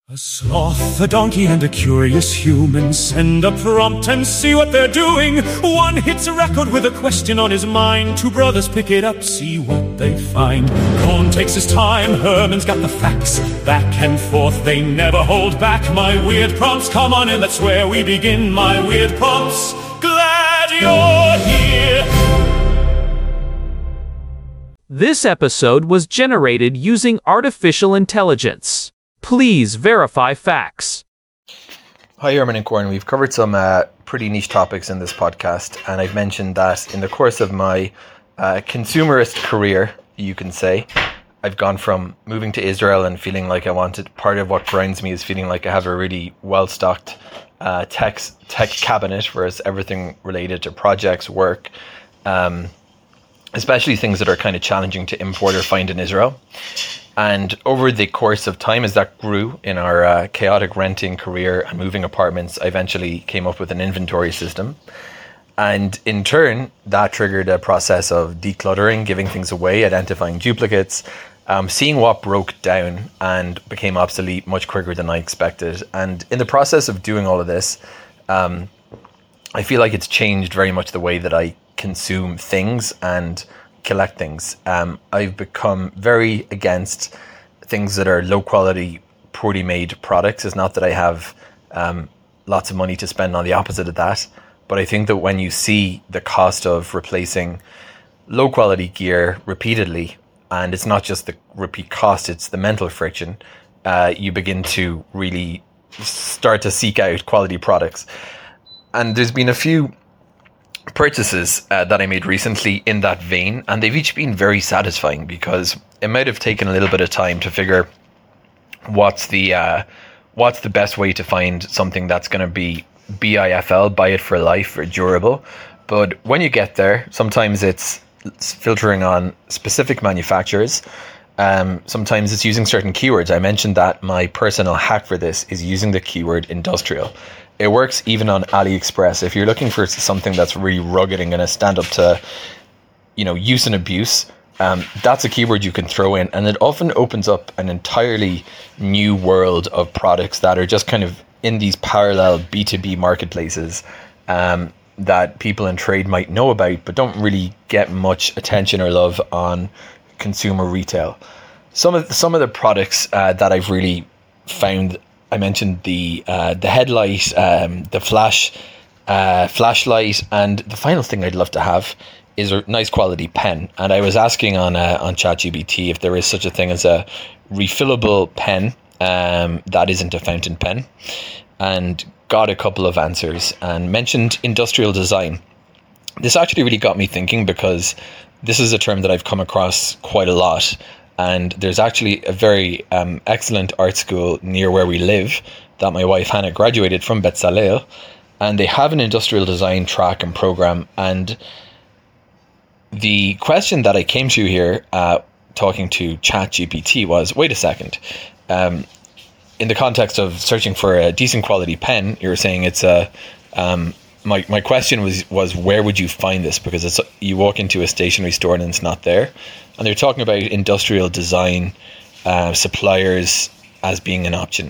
A sloth, a donkey, and a curious human send a prompt and see what they're doing. One hits a record with a question on his mind. Two brothers pick it up, see what they find. Cohn takes his time, Herman's got the facts. Back and forth, they never hold back. My weird prompts, come on in, that's where we begin. My weird prompts, glad you're here. This episode was generated using artificial intelligence. Please verify facts. Hi, Herman and Corn. We've covered some pretty niche topics in this podcast, and I've mentioned that in the course of my consumerist career, you can say, I've gone from moving to Israel and feeling like I wanted, part of what grinds me is feeling like I have a really well-stocked tech cabinet, whereas everything related to projects, work, especially things that are kind of challenging to import or find in Israel. And over the course of time, as that grew in our chaotic renting career and moving apartments, I eventually came up with an inventory system. And in turn, that triggered a process of decluttering, giving things away, identifying duplicates, seeing what broke down and became obsolete much quicker than I expected. And in the process of doing all of this, I feel like it's changed very much the way that I consume things and collect things. I've become very against things that are low quality, poorly made products. It's not that I have lots of money to spend on the opposite of that, but I think that when you see the cost of replacing low quality gear repeatedly, and it's not just the repeat cost, it's the mental friction, you begin to really start to seek out quality products. And there's been a few purchases that I made recently in that vein, and they've each been very satisfying because it might have taken a little bit of time to figure what's the best way to find something that's going to be BIFL, buy it for life, or durable. But when you get there, sometimes it's filtering on specific manufacturers. Sometimes it's using certain keywords. I mentioned that my personal hack for this is using the keyword industrial. It works even on AliExpress. If you're looking for something that's really rugged and going to stand up to, use and abuse, that's a keyword you can throw in, and it often opens up an entirely new world of products that are just kind of in these parallel B2B marketplaces that people in trade might know about, but don't really get much attention or love on consumer retail. Some of the products that I've really found, I mentioned the headlight, the flashlight, and the final thing I'd love to have is a nice quality pen. And I was asking on ChatGPT if there is such a thing as a refillable pen that isn't a fountain pen, and got a couple of answers and mentioned industrial design. This actually really got me thinking, because this is a term that I've come across quite a lot. And there's actually a very excellent art school near where we live that my wife Hannah graduated from, Betzalel, and they have an industrial design track and program. And the question that I came to here talking to ChatGPT was, wait a second, in the context of searching for a decent quality pen, you were saying it's a my question was where would you find this? Because you walk into a stationery store and it's not there. And they're talking about industrial design suppliers as being an option.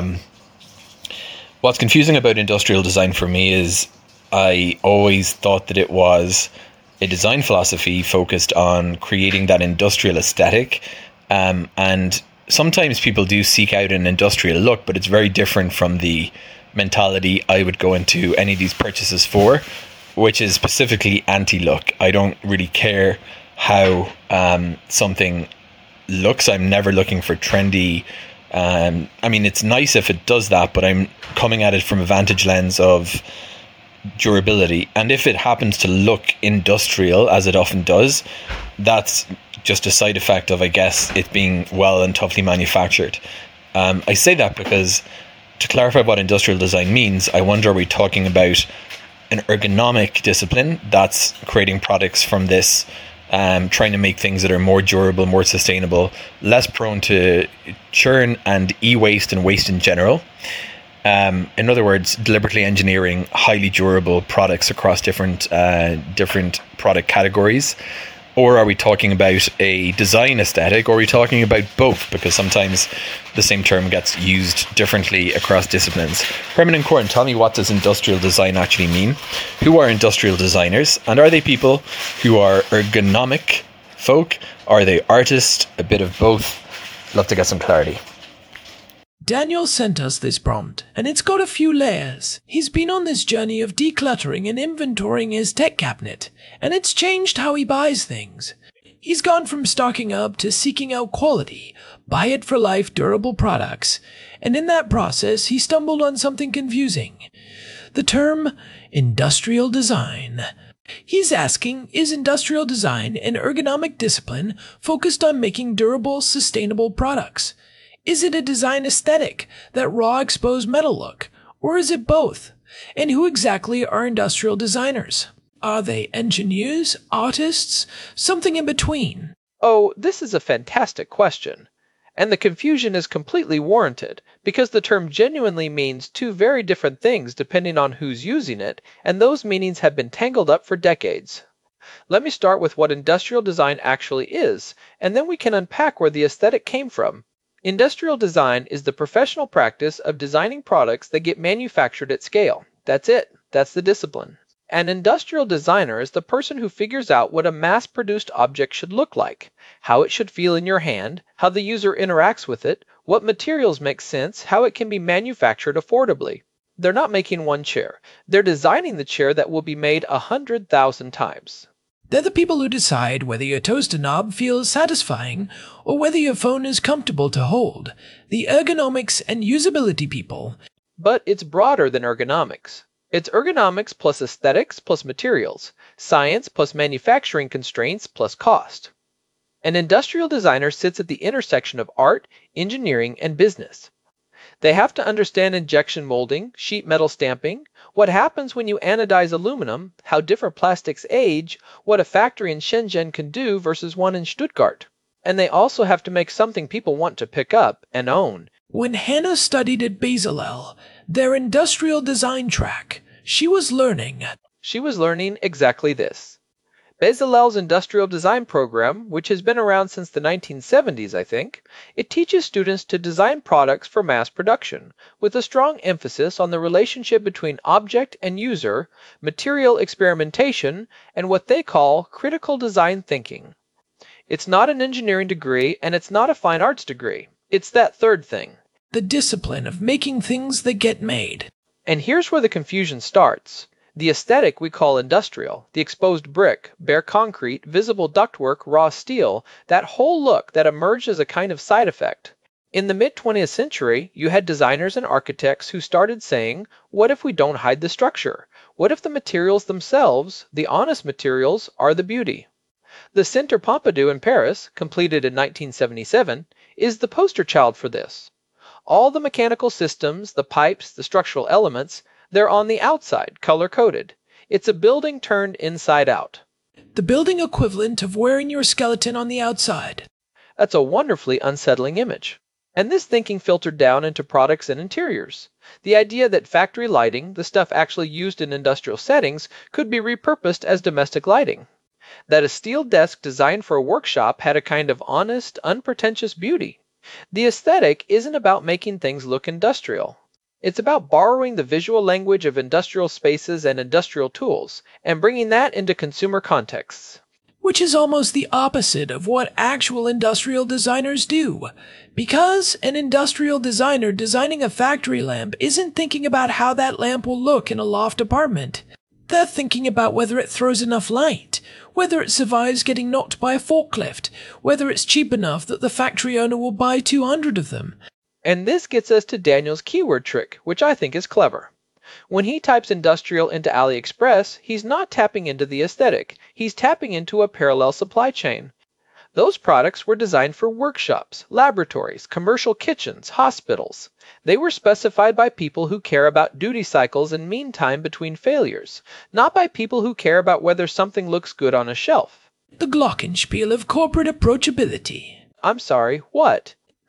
What's confusing about industrial design for me is I always thought that it was a design philosophy focused on creating that industrial aesthetic. And sometimes people do seek out an industrial look, but it's very different from the mentality I would go into any of these purchases for, which is specifically anti-look. I don't really care how something looks. I'm never looking for trendy. It's nice if it does that, but I'm coming at it from a vantage lens of durability. And if it happens to look industrial, as it often does, that's just a side effect of, I guess, it being well and toughly manufactured. I say that because, to clarify what industrial design means, I wonder, are we talking about an ergonomic discipline that's creating products from this, trying to make things that are more durable, more sustainable, less prone to churn and e-waste and waste in general? In other words, deliberately engineering highly durable products across different product categories. Or are we talking about a design aesthetic, or are we talking about both? Because sometimes the same term gets used differently across disciplines. Herman and Corin, tell me, what does industrial design actually mean? Who are industrial designers? And are they people who are ergonomic folk? Are they artists? A bit of both? Love to get some clarity. Daniel sent us this prompt, and it's got a few layers. He's been on this journey of decluttering and inventorying his tech cabinet, and it's changed how he buys things. He's gone from stocking up to seeking out quality, buy-it-for-life durable products, and in that process he stumbled on something confusing. The term industrial design. He's asking, is industrial design an ergonomic discipline focused on making durable, sustainable products? Is it a design aesthetic, that raw exposed metal look, or is it both? And who exactly are industrial designers? Are they engineers, artists, something in between? Oh, this is a fantastic question. And the confusion is completely warranted, because the term genuinely means two very different things depending on who's using it, and those meanings have been tangled up for decades. Let me start with what industrial design actually is, and then we can unpack where the aesthetic came from. Industrial design is the professional practice of designing products that get manufactured at scale. That's it. That's the discipline. An industrial designer is the person who figures out what a mass-produced object should look like, how it should feel in your hand, how the user interacts with it, what materials make sense, how it can be manufactured affordably. They're not making one chair. They're designing the chair that will be made 100,000 times. They're the people who decide whether your toaster knob feels satisfying or whether your phone is comfortable to hold. The ergonomics and usability people. But it's broader than ergonomics. It's ergonomics plus aesthetics plus materials, science plus manufacturing constraints plus cost. An industrial designer sits at the intersection of art, engineering, and business. They have to understand injection molding, sheet metal stamping, what happens when you anodize aluminum, how different plastics age, what a factory in Shenzhen can do versus one in Stuttgart. And they also have to make something people want to pick up and own. When Hannah studied at Bezalel, their industrial design track, she was learning exactly this. Bezalel's industrial design program, which has been around since the 1970s, I think, it teaches students to design products for mass production, with a strong emphasis on the relationship between object and user, material experimentation, and what they call critical design thinking. It's not an engineering degree, and it's not a fine arts degree. It's that third thing. The discipline of making things that get made. And here's where the confusion starts. The aesthetic we call industrial, the exposed brick, bare concrete, visible ductwork, raw steel, that whole look that emerged as a kind of side effect. In the mid-20th century, you had designers and architects who started saying, what if we don't hide the structure? What if the materials themselves, the honest materials, are the beauty? The Centre Pompidou in Paris, completed in 1977, is the poster child for this. All the mechanical systems, the pipes, the structural elements, they're on the outside, color-coded. It's a building turned inside out. The building equivalent of wearing your skeleton on the outside. That's a wonderfully unsettling image. And this thinking filtered down into products and interiors. The idea that factory lighting, the stuff actually used in industrial settings, could be repurposed as domestic lighting. That a steel desk designed for a workshop had a kind of honest, unpretentious beauty. The aesthetic isn't about making things look industrial. It's about borrowing the visual language of industrial spaces and industrial tools, and bringing that into consumer contexts. Which is almost the opposite of what actual industrial designers do. Because an industrial designer designing a factory lamp isn't thinking about how that lamp will look in a loft apartment. They're thinking about whether it throws enough light, whether it survives getting knocked by a forklift, whether it's cheap enough that the factory owner will buy 200 of them. And this gets us to Daniel's keyword trick, which I think is clever. When he types industrial into AliExpress, he's not tapping into the aesthetic. He's tapping into a parallel supply chain. Those products were designed for workshops, laboratories, commercial kitchens, hospitals. They were specified by people who care about duty cycles and mean time between failures, not by people who care about whether something looks good on a shelf. The glockenspiel of corporate approachability. I'm sorry, what?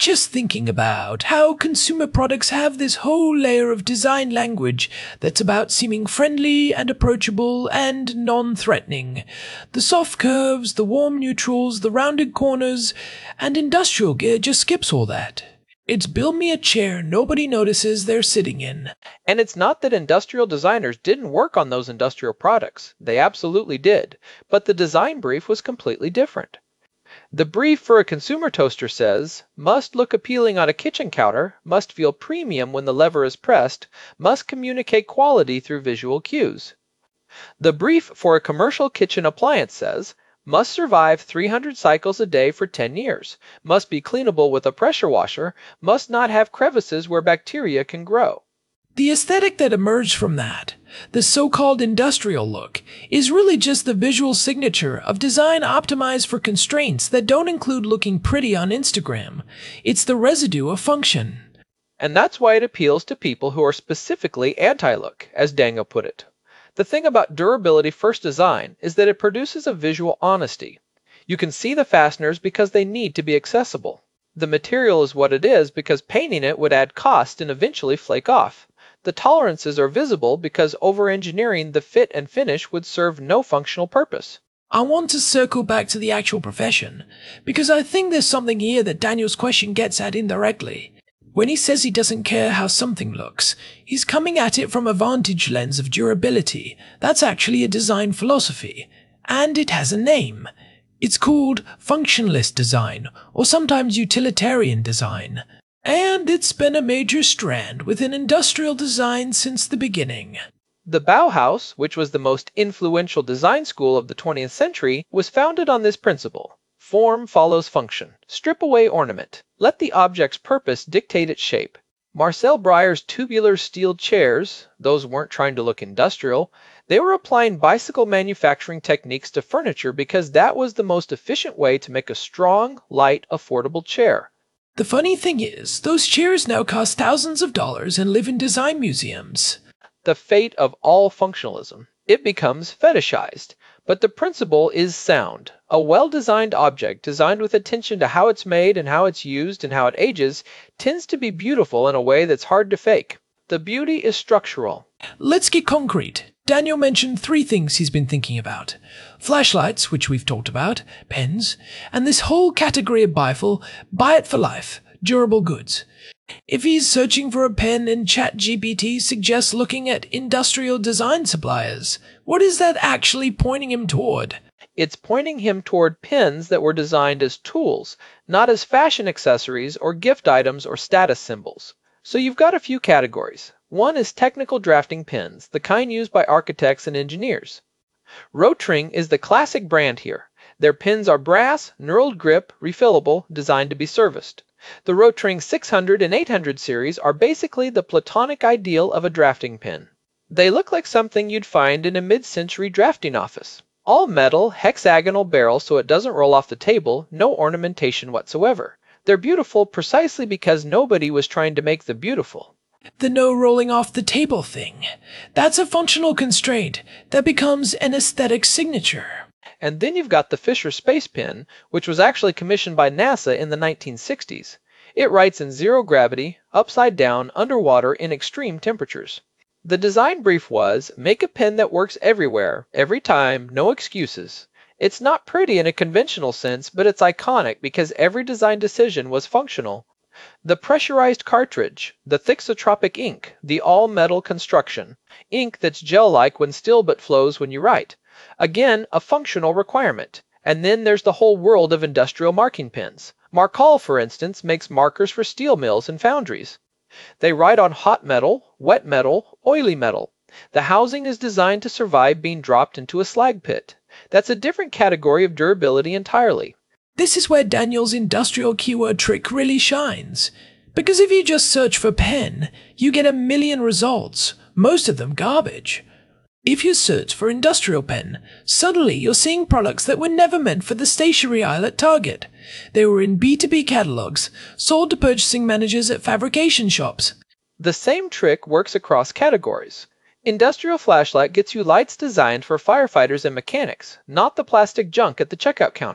just thinking about how consumer products have this whole layer of design language that's about seeming friendly and approachable and non-threatening. The soft curves, the warm neutrals, the rounded corners, and industrial gear just skips all that. It's build me a chair nobody notices they're sitting in. And it's not that industrial designers didn't work on those industrial products. They absolutely did. But the design brief was completely different. The brief for a consumer toaster says, must look appealing on a kitchen counter, must feel premium when the lever is pressed, must communicate quality through visual cues. The brief for a commercial kitchen appliance says, must survive 300 cycles a day for 10 years, must be cleanable with a pressure washer, must not have crevices where bacteria can grow. The aesthetic that emerged from that, the so-called industrial look, is really just the visual signature of design optimized for constraints that don't include looking pretty on Instagram. It's the residue of function. And that's why it appeals to people who are specifically anti-look, as Daniel put it. The thing about durability first design is that it produces a visual honesty. You can see the fasteners because they need to be accessible. The material is what it is because painting it would add cost and eventually flake off. The tolerances are visible because over-engineering the fit and finish would serve no functional purpose. I want to circle back to the actual profession, because I think there's something here that Daniel's question gets at indirectly. When he says he doesn't care how something looks, he's coming at it from a vantage lens of durability. That's actually a design philosophy, and it has a name. It's called functionalist design, or sometimes utilitarian design. And it's been a major strand within industrial design since the beginning. The Bauhaus, which was the most influential design school of the 20th century, was founded on this principle. Form follows function. Strip away ornament. Let the object's purpose dictate its shape. Marcel Breyer's tubular steel chairs, those weren't trying to look industrial, they were applying bicycle manufacturing techniques to furniture because that was the most efficient way to make a strong, light, affordable chair. The funny thing is, those chairs now cost thousands of dollars and live in design museums. The fate of all functionalism. It becomes fetishized. But the principle is sound. A well-designed object, designed with attention to how it's made and how it's used and how it ages, tends to be beautiful in a way that's hard to fake. The beauty is structural. Let's get concrete. Daniel mentioned 3 things he's been thinking about. Flashlights, which we've talked about, pens, and this whole category of bifle, buy it for life, durable goods. If he's searching for a pen and ChatGPT suggests looking at industrial design suppliers, what is that actually pointing him toward? It's pointing him toward pens that were designed as tools, not as fashion accessories or gift items or status symbols. So you've got a few categories. One is technical drafting pens, the kind used by architects and engineers. Rotring is the classic brand here. Their pens are brass, knurled grip, refillable, designed to be serviced. The Rotring 600 and 800 series are basically the platonic ideal of a drafting pen. They look like something you'd find in a mid-century drafting office. All metal, hexagonal barrel so it doesn't roll off the table, no ornamentation whatsoever. They're beautiful precisely because nobody was trying to make them beautiful. The no rolling off the table thing. That's a functional constraint that becomes an aesthetic signature. And then you've got the Fisher Space Pen, which was actually commissioned by NASA in the 1960s. It writes in zero gravity, upside down, underwater, in extreme temperatures. The design brief was, make a pen that works everywhere, every time, no excuses. It's not pretty in a conventional sense, but it's iconic because every design decision was functional. The pressurized cartridge, the thixotropic ink, the all-metal construction, ink that's gel-like when still but flows when you write. Again, a functional requirement. And then there's the whole world of industrial marking pens. Markol, for instance, makes markers for steel mills and foundries. They write on hot metal, wet metal, oily metal. The housing is designed to survive being dropped into a slag pit. That's a different category of durability entirely. This is where Daniel's industrial keyword trick really shines. Because if you just search for pen, you get 1 million results, most of them garbage. If you search for industrial pen, suddenly you're seeing products that were never meant for the stationery aisle at Target. They were in B2B catalogs, sold to purchasing managers at fabrication shops. The same trick works across categories. Industrial flashlight gets you lights designed for firefighters and mechanics, not the plastic junk at the checkout counter.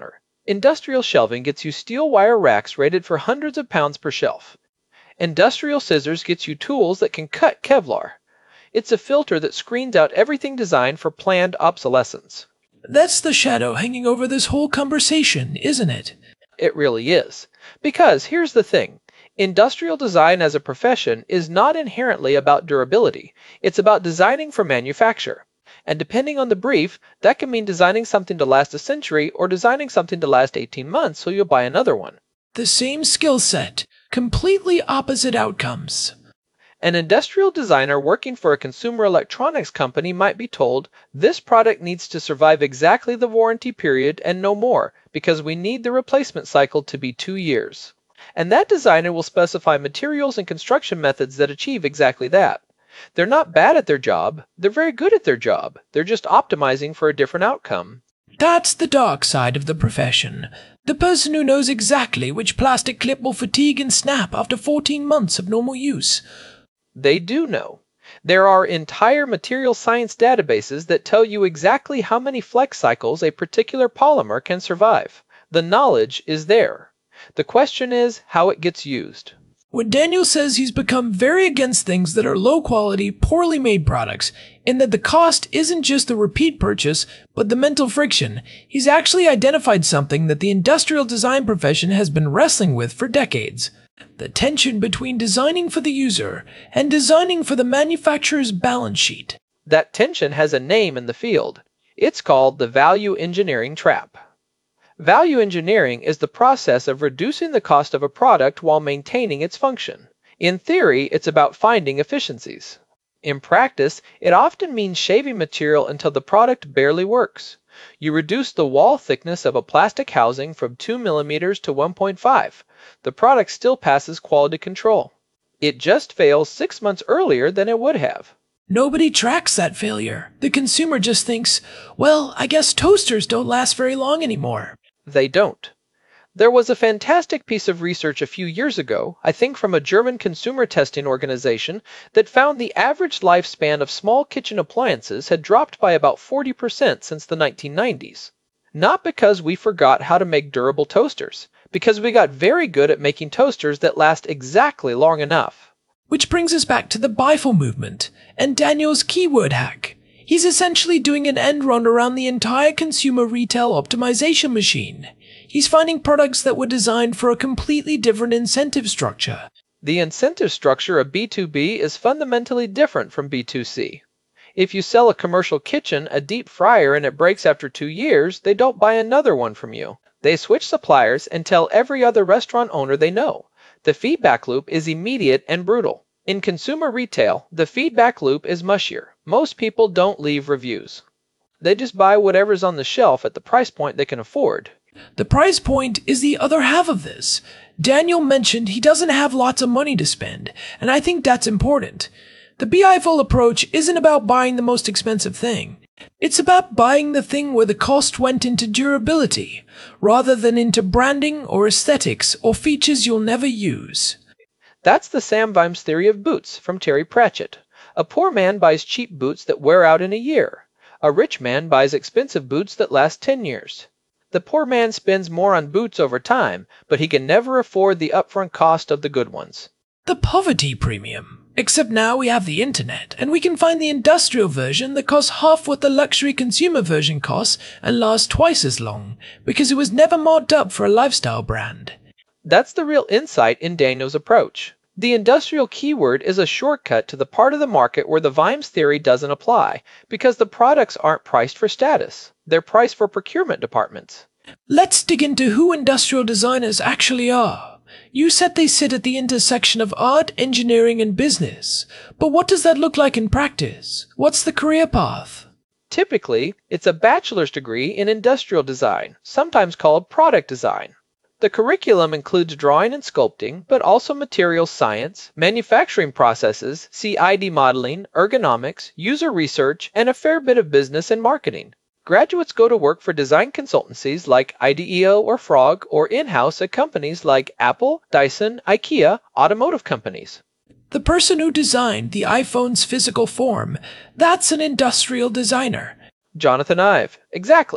Industrial shelving gets you steel wire racks rated for hundreds of pounds per shelf. Industrial scissors gets you tools that can cut Kevlar. It's a filter that screens out everything designed for planned obsolescence. That's the shadow hanging over this whole conversation, isn't it? It really is. Because here's the thing. Industrial design as a profession is not inherently about durability. It's about designing for manufacture. And depending on the brief, that can mean designing something to last a century or designing something to last 18 months so you'll buy another one. The same skill set, completely opposite outcomes. An industrial designer working for a consumer electronics company might be told, this product needs to survive exactly the warranty period and no more, because we need the replacement cycle to be 2 years. And that designer will specify materials and construction methods that achieve exactly that. They're not bad at their job, they're very good at their job. They're just optimizing for a different outcome. That's the dark side of the profession. The person who knows exactly which plastic clip will fatigue and snap after 14 months of normal use. They do know. There are entire material science databases that tell you exactly how many flex cycles a particular polymer can survive. The knowledge is there. The question is how it gets used. When Daniel says he's become very against things that are low-quality, poorly made products, and that the cost isn't just the repeat purchase, but the mental friction, he's actually identified something that the industrial design profession has been wrestling with for decades. The tension between designing for the user and designing for the manufacturer's balance sheet. That tension has a name in the field. It's called the value engineering trap. Value engineering is the process of reducing the cost of a product while maintaining its function. In theory, it's about finding efficiencies. In practice, it often means shaving material until the product barely works. You reduce the wall thickness of a plastic housing from 2 mm to 1.5. The product still passes quality control. It just fails 6 months earlier than it would have. Nobody tracks that failure. The consumer just thinks, well, I guess toasters don't last very long anymore. They don't. There was a fantastic piece of research a few years ago, I think from a German consumer testing organization, that found the average lifespan of small kitchen appliances had dropped by about 40% since the 1990s. Not because we forgot how to make durable toasters, because we got very good at making toasters that last exactly long enough. Which brings us back to the BIFO movement and Daniel's keyword hack. He's essentially doing an end run around the entire consumer retail optimization machine. He's finding products that were designed for a completely different incentive structure. The incentive structure of B2B is fundamentally different from B2C. If you sell a commercial kitchen a deep fryer and it breaks after 2 years, they don't buy another one from you. They switch suppliers and tell every other restaurant owner they know. The feedback loop is immediate and brutal. In consumer retail, the feedback loop is mushier. Most people don't leave reviews. They just buy whatever's on the shelf at the price point they can afford. The price point is the other half of this. Daniel mentioned he doesn't have lots of money to spend, and I think that's important. The BIFO approach isn't about buying the most expensive thing. It's about buying the thing where the cost went into durability, rather than into branding or aesthetics or features you'll never use. That's the Sam Vimes theory of boots from Terry Pratchett. A poor man buys cheap boots that wear out in a year. A rich man buys expensive boots that last 10 years. The poor man spends more on boots over time, but he can never afford the upfront cost of the good ones. The poverty premium. Except now we have the internet, and we can find the industrial version that costs half what the luxury consumer version costs and lasts twice as long, because it was never marked up for a lifestyle brand. That's the real insight in Daniel's approach. The industrial keyword is a shortcut to the part of the market where the Vimes theory doesn't apply, because the products aren't priced for status. They're priced for procurement departments. Let's dig into who industrial designers actually are. You said they sit at the intersection of art, engineering, and business. But what does that look like in practice? What's the career path? Typically, it's a bachelor's degree in industrial design, sometimes called product design. The curriculum includes drawing and sculpting, but also materials science, manufacturing processes, CID modeling, ergonomics, user research, and a fair bit of business and marketing. Graduates go to work for design consultancies like IDEO or Frog, or in-house at companies like Apple, Dyson, IKEA, automotive companies. The person who designed the iPhone's physical form, that's an industrial designer. Jonathan Ive, exactly.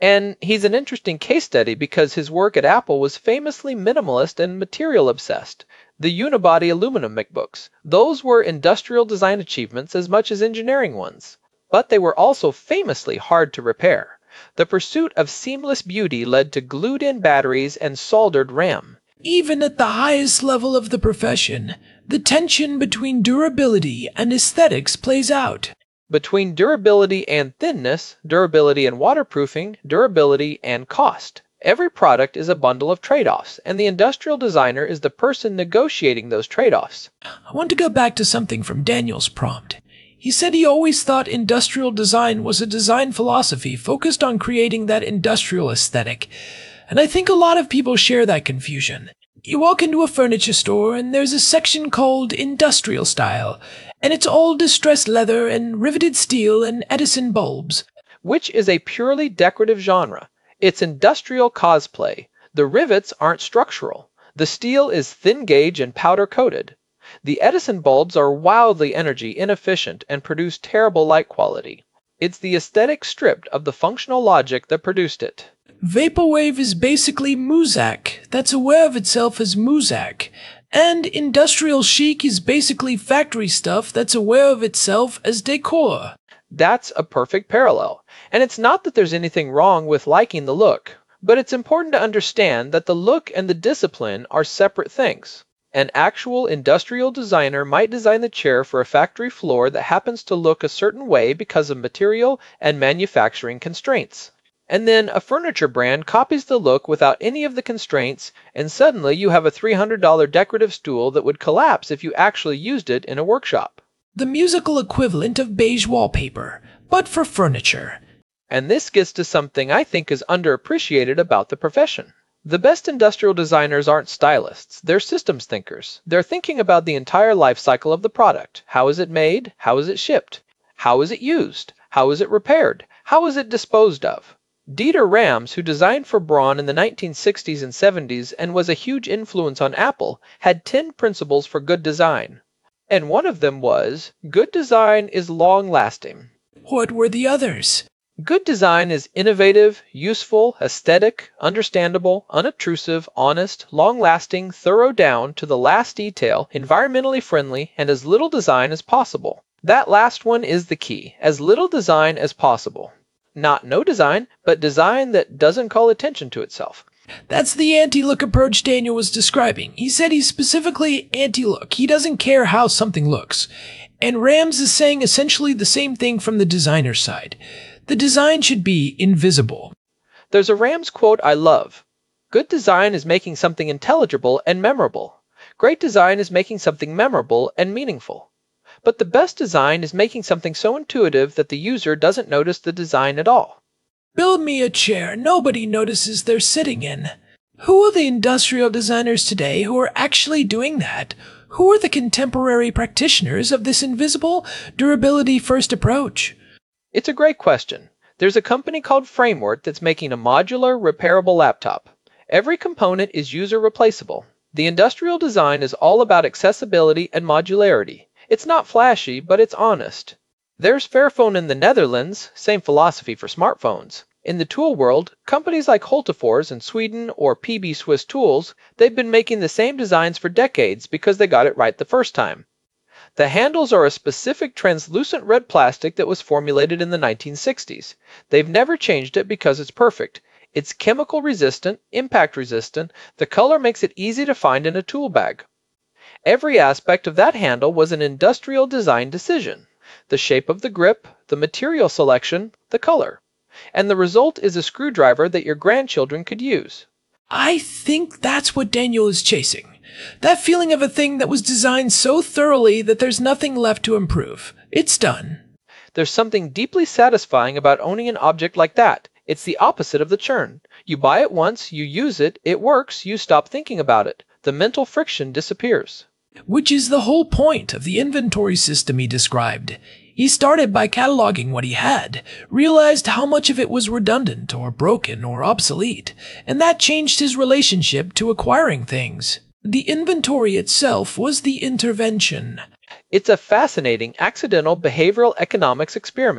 And he's an interesting case study because his work at Apple was famously minimalist and material obsessed. The unibody aluminum MacBooks, those were industrial design achievements as much as engineering ones. But they were also famously hard to repair. The pursuit of seamless beauty led to glued-in batteries and soldered RAM. Even at the highest level of the profession, the tension between durability and aesthetics plays out. Between durability and thinness, durability and waterproofing, durability and cost. Every product is a bundle of trade-offs, and the industrial designer is the person negotiating those trade-offs. I want to go back to something from Daniel's prompt. He said he always thought industrial design was a design philosophy focused on creating that industrial aesthetic, and I think a lot of people share that confusion. You walk into a furniture store and there's a section called industrial style, and it's all distressed leather and riveted steel and Edison bulbs. Which is a purely decorative genre. It's industrial cosplay. The rivets aren't structural. The steel is thin gauge and powder coated. The Edison bulbs are wildly energy inefficient and produce terrible light quality. It's the aesthetic stripped of the functional logic that produced it. Vaporwave is basically Muzak that's aware of itself as Muzak, and industrial chic is basically factory stuff that's aware of itself as decor. That's a perfect parallel. And it's not that there's anything wrong with liking the look, but it's important to understand that the look and the discipline are separate things. An actual industrial designer might design the chair for a factory floor that happens to look a certain way because of material and manufacturing constraints. And then a furniture brand copies the look without any of the constraints, and suddenly you have a $300 decorative stool that would collapse if you actually used it in a workshop. The musical equivalent of beige wallpaper, but for furniture. And this gets to something I think is underappreciated about the profession. The best industrial designers aren't stylists, they're systems thinkers. They're thinking about the entire life cycle of the product. How is it made? How is it shipped? How is it used? How is it repaired? How is it disposed of? Dieter Rams, who designed for Braun in the 1960s and 70s and was a huge influence on Apple, had 10 principles for good design. And one of them was, good design is long-lasting. What were the others? Good design is innovative, useful, aesthetic, understandable, unobtrusive, honest, long-lasting, thorough down to the last detail, environmentally friendly, and as little design as possible. That last one is the key, as little design as possible. Not no design, but design that doesn't call attention to itself. That's the anti-look approach Daniel was describing. He said he's specifically anti-look. He doesn't care how something looks. And Rams is saying essentially the same thing from the designer side. The design should be invisible. There's a Rams quote I love. Good design is making something intelligible and memorable. Great design is making something memorable and meaningful. But the best design is making something so intuitive that the user doesn't notice the design at all. Build me a chair nobody notices they're sitting in. Who are the industrial designers today who are actually doing that? Who are the contemporary practitioners of this invisible, durability-first approach? It's a great question. There's a company called Framework that's making a modular, repairable laptop. Every component is user replaceable. The industrial design is all about accessibility and modularity. It's not flashy, but it's honest. There's Fairphone in the Netherlands, same philosophy for smartphones. In the tool world, companies like Hultafors in Sweden or PB Swiss Tools, they've been making the same designs for decades because they got it right the first time. The handles are a specific translucent red plastic that was formulated in the 1960s. They've never changed it because it's perfect. It's chemical resistant, impact resistant, the color makes it easy to find in a tool bag. Every aspect of that handle was an industrial design decision. The shape of the grip, the material selection, the color. And the result is a screwdriver that your grandchildren could use. I think that's what Daniel is chasing. That feeling of a thing that was designed so thoroughly that there's nothing left to improve. It's done. There's something deeply satisfying about owning an object like that. It's the opposite of the churn. You buy it once, you use it, it works, you stop thinking about it. The mental friction disappears. Which is the whole point of the inventory system he described. He started by cataloging what he had, realized how much of it was redundant or broken or obsolete, and that changed his relationship to acquiring things. The inventory itself was the intervention. It's a fascinating accidental behavioral economics experiment.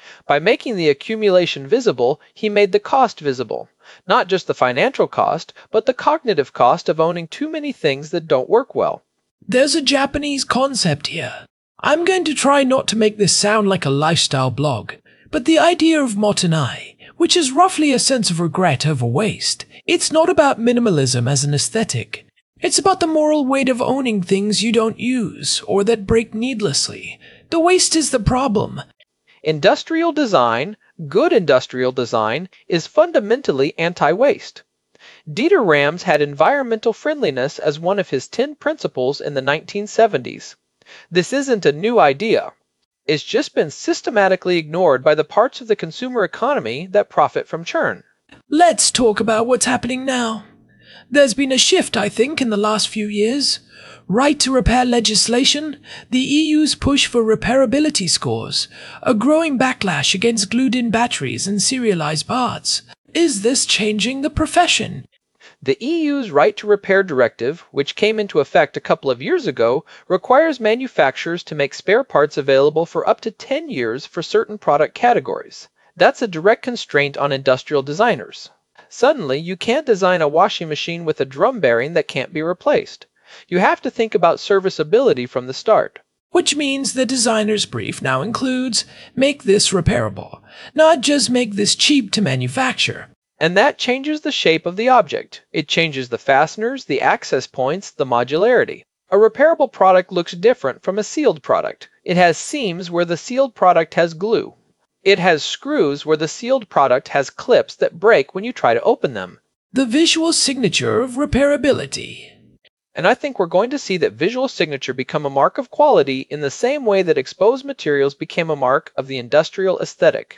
By making the accumulation visible, he made the cost visible. Not just the financial cost, but the cognitive cost of owning too many things that don't work well. There's a Japanese concept here. I'm going to try not to make this sound like a lifestyle blog, but the idea of motenai, which is roughly a sense of regret over waste, it's not about minimalism as an aesthetic. It's about the moral weight of owning things you don't use or that break needlessly. The waste is the problem. Industrial design, good industrial design, is fundamentally anti-waste. Dieter Rams had environmental friendliness as one of his 10 principles in the 1970s. This isn't a new idea. It's just been systematically ignored by the parts of the consumer economy that profit from churn. Let's talk about what's happening now. There's been a shift, I think, in the last few years. Right to repair legislation, the EU's push for repairability scores, a growing backlash against glued-in batteries and serialized parts. Is this changing the profession? The EU's Right to Repair Directive, which came into effect a couple of years ago, requires manufacturers to make spare parts available for up to 10 years for certain product categories. That's a direct constraint on industrial designers. Suddenly, you can't design a washing machine with a drum bearing that can't be replaced. You have to think about serviceability from the start. Which means the designer's brief now includes, make this repairable, not just make this cheap to manufacture. And that changes the shape of the object. It changes the fasteners, the access points, the modularity. A repairable product looks different from a sealed product. It has seams where the sealed product has glue. It has screws where the sealed product has clips that break when you try to open them. The visual signature of repairability. And I think we're going to see that visual signature become a mark of quality in the same way that exposed materials became a mark of the industrial aesthetic.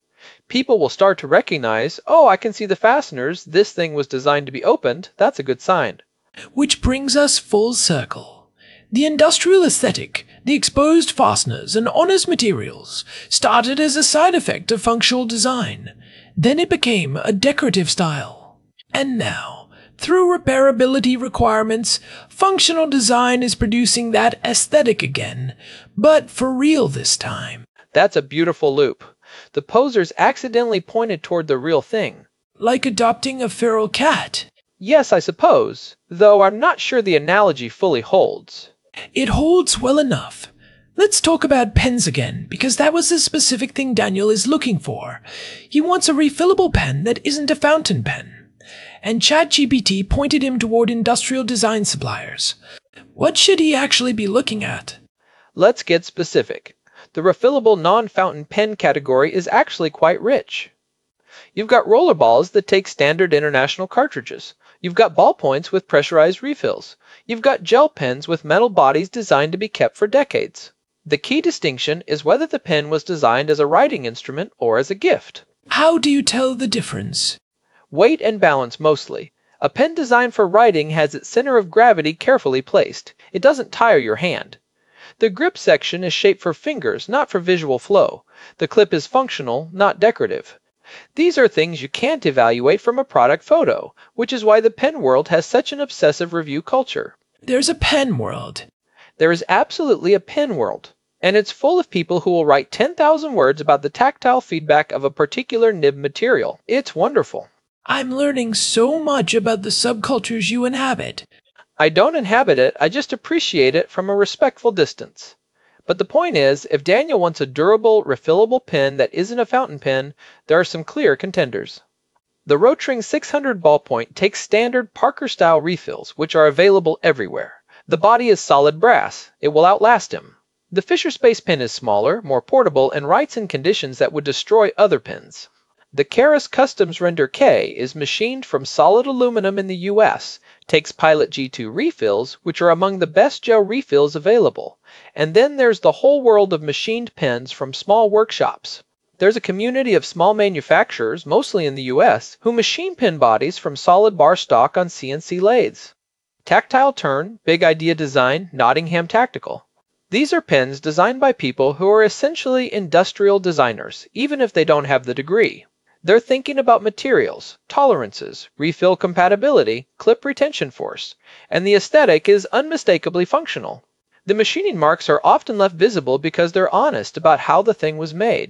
People will start to recognize, oh, I can see the fasteners, this thing was designed to be opened, that's a good sign. Which brings us full circle. The industrial aesthetic, the exposed fasteners and honest materials, started as a side effect of functional design. Then it became a decorative style. And now, through repairability requirements, functional design is producing that aesthetic again, but for real this time. That's a beautiful loop. The posers accidentally pointed toward the real thing. Like adopting a feral cat. Yes, I suppose, though I'm not sure the analogy fully holds. It holds well enough. Let's talk about pens again, because that was the specific thing Daniel is looking for. He wants a refillable pen that isn't a fountain pen. And ChatGPT pointed him toward industrial design suppliers. What should he actually be looking at? Let's get specific. The refillable non-fountain pen category is actually quite rich. You've got rollerballs that take standard international cartridges. You've got ballpoints with pressurized refills. You've got gel pens with metal bodies designed to be kept for decades. The key distinction is whether the pen was designed as a writing instrument or as a gift. How do you tell the difference? Weight and balance mostly. A pen designed for writing has its center of gravity carefully placed. It doesn't tire your hand. The grip section is shaped for fingers, not for visual flow. The clip is functional, not decorative. These are things you can't evaluate from a product photo, which is why the pen world has such an obsessive review culture. There's a pen world. There is absolutely a pen world, and it's full of people who will write 10,000 words about the tactile feedback of a particular nib material. It's wonderful. I'm learning so much about the subcultures you inhabit. I don't inhabit it, I just appreciate it from a respectful distance. But the point is, if Daniel wants a durable, refillable pen that isn't a fountain pen, there are some clear contenders. The Rotring 600 ballpoint takes standard Parker-style refills, which are available everywhere. The body is solid brass. It will outlast him. The Fisher Space pen is smaller, more portable, and writes in conditions that would destroy other pens. The Keras Customs Render K is machined from solid aluminum in the US, takes Pilot G2 refills, which are among the best gel refills available. And then there's the whole world of machined pens from small workshops. There's a community of small manufacturers, mostly in the US, who machine pen bodies from solid bar stock on CNC lathes. Tactile Turn, Big Idea Design, Nottingham Tactical. These are pens designed by people who are essentially industrial designers, even if they don't have the degree. They're thinking about materials, tolerances, refill compatibility, clip retention force, and the aesthetic is unmistakably functional. The machining marks are often left visible because they're honest about how the thing was made.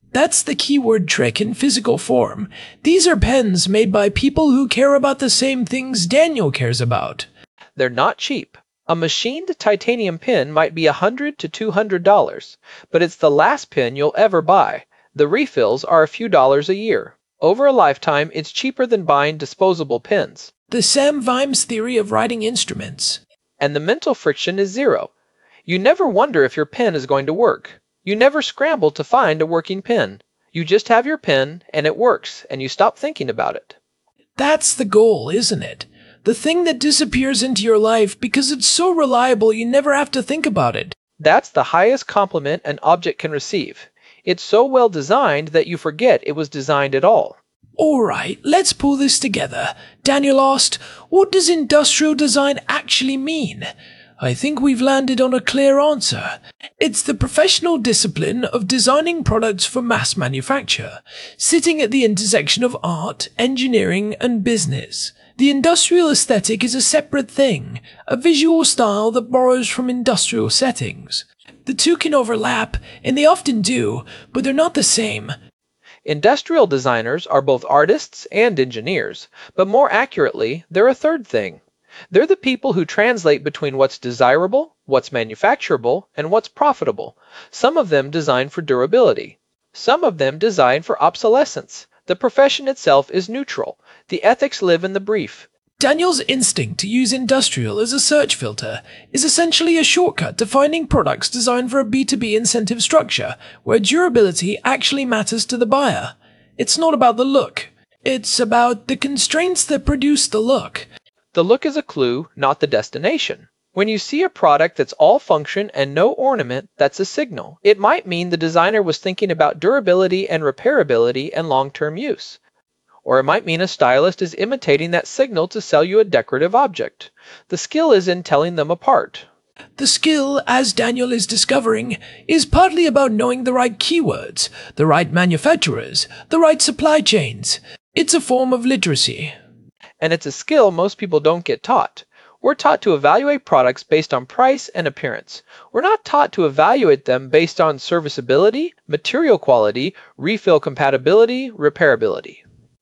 That's the keyword trick in physical form. These are pens made by people who care about the same things Daniel cares about. They're not cheap. A machined titanium pen might be $100 to $200, but it's the last pen you'll ever buy. The refills are a few dollars a year. Over a lifetime, it's cheaper than buying disposable pens. The Sam Vimes theory of writing instruments. And the mental friction is zero. You never wonder if your pen is going to work. You never scramble to find a working pen. You just have your pen, and it works, and you stop thinking about it. That's the goal, isn't it? The thing that disappears into your life because it's so reliable you never have to think about it. That's the highest compliment an object can receive. It's so well designed that you forget it was designed at all. Alright, let's pull this together. Daniel asked, what does industrial design actually mean? I think we've landed on a clear answer. It's the professional discipline of designing products for mass manufacture, sitting at the intersection of art, engineering, and business. The industrial aesthetic is a separate thing, a visual style that borrows from industrial settings. The two can overlap, and they often do, but they're not the same. Industrial designers are both artists and engineers, but more accurately, they're a third thing. They're the people who translate between what's desirable, what's manufacturable, and what's profitable. Some of them design for durability. Some of them design for obsolescence. The profession itself is neutral. The ethics live in the brief. Daniel's instinct to use industrial as a search filter is essentially a shortcut to finding products designed for a B2B incentive structure, where durability actually matters to the buyer. It's not about the look. It's about the constraints that produce the look. The look is a clue, not the destination. When you see a product that's all function and no ornament, that's a signal. It might mean the designer was thinking about durability and repairability and long-term use. Or it might mean a stylist is imitating that signal to sell you a decorative object. The skill is in telling them apart. The skill, as Daniel is discovering, is partly about knowing the right keywords, the right manufacturers, the right supply chains. It's a form of literacy. And it's a skill most people don't get taught. We're taught to evaluate products based on price and appearance. We're not taught to evaluate them based on serviceability, material quality, refill compatibility, repairability.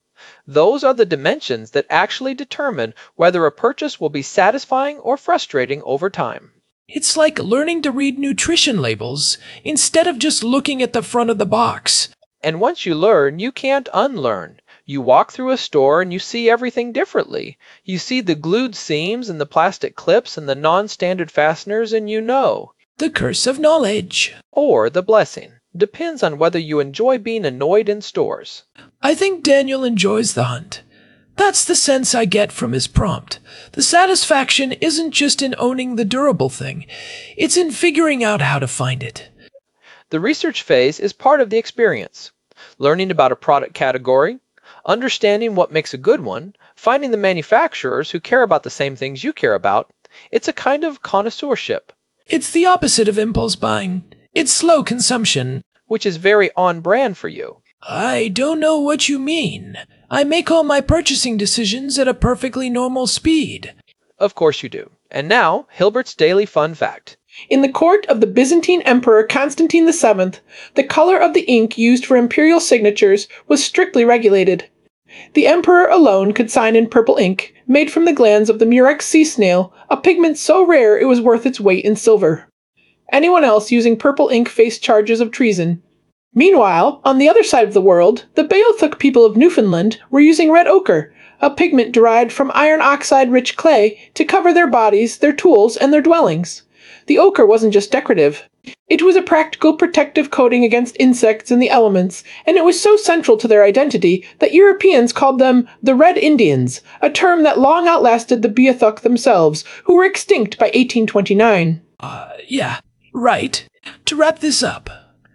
Those are the dimensions that actually determine whether a purchase will be satisfying or frustrating over time. It's like learning to read nutrition labels instead of just looking at the front of the box. And once you learn, you can't unlearn. You walk through a store and you see everything differently. You see the glued seams and the plastic clips and the non-standard fasteners, and you know. The curse of knowledge. Or the blessing. Depends on whether you enjoy being annoyed in stores. I think Daniel enjoys the hunt. That's the sense I get from his prompt. The satisfaction isn't just in owning the durable thing. It's in figuring out how to find it. The research phase is part of the experience. Learning about a product category, understanding what makes a good one, finding the manufacturers who care about the same things you care about. It's a kind of connoisseurship. It's the opposite of impulse buying. It's slow consumption. Which is very on brand for you. I don't know what you mean. I make all my purchasing decisions at a perfectly normal speed. Of course you do. And now, Hilbert's Daily Fun Fact. In the court of the Byzantine Emperor Constantine VII, the color of the ink used for imperial signatures was strictly regulated. The emperor alone could sign in purple ink, made from the glands of the murex sea snail, a pigment so rare it was worth its weight in silver. Anyone else using purple ink faced charges of treason. Meanwhile, on the other side of the world, the Beothuk people of Newfoundland were using red ochre, a pigment derived from iron oxide-rich clay, to cover their bodies, their tools, and their dwellings. The ochre wasn't just decorative. It was a practical protective coating against insects and the elements, and it was so central to their identity that Europeans called them the Red Indians, a term that long outlasted the Beothuk themselves, who were extinct by 1829. Yeah, right. To wrap this up,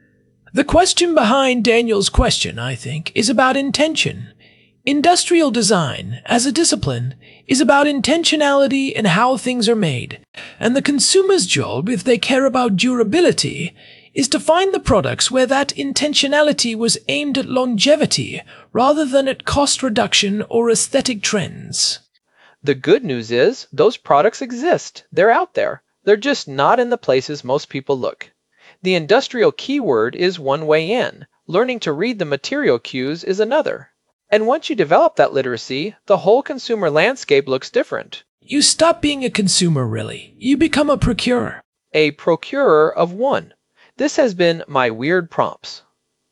the question behind Daniel's question, I think, is about intention. Industrial design, as a discipline, is about intentionality in how things are made, and the consumer's job, if they care about durability, is to find the products where that intentionality was aimed at longevity rather than at cost reduction or aesthetic trends. The good news is, those products exist. They're out there. They're just not in the places most people look. The industrial keyword is one way in. Learning to read the material cues is another. And once you develop that literacy, the whole consumer landscape looks different. You stop being a consumer, really. You become a procurer. A procurer of one. This has been my Weird Prompts.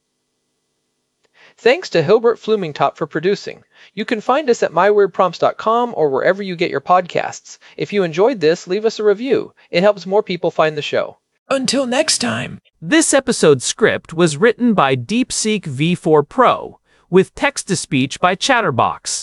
Thanks to Hilbert Flumingtop for producing. You can find us at myweirdprompts.com or wherever you get your podcasts. If you enjoyed this, leave us a review. It helps more people find the show. Until next time. This episode's script was written by DeepSeek V4 Pro, with text-to-speech by Chatterbox.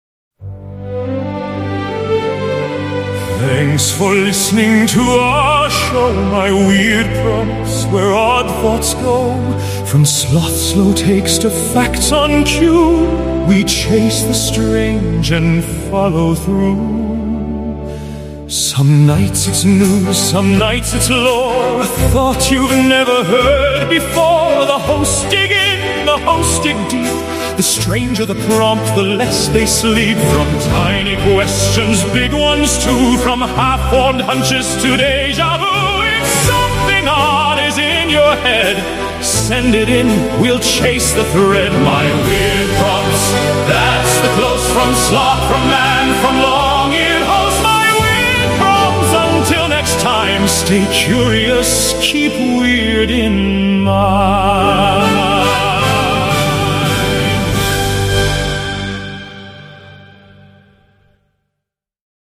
Thanks for listening to our show, My Weird Prompts, where odd thoughts go. From sloth slow takes to facts on cue, we chase the strange and follow through. Some nights it's news, some nights it's lore, a thought you've never heard before. The hosts dig in, the hosts dig deep. The stranger the prompt, the less they sleep. From tiny questions, big ones too. From half-formed hunches to deja vu. If something odd is in your head, send it in, we'll chase the thread. My Weird Prompts, that's the close from sloth, from man, from long-eared host. My Weird Prompts, until next time, stay curious, keep weird in mind.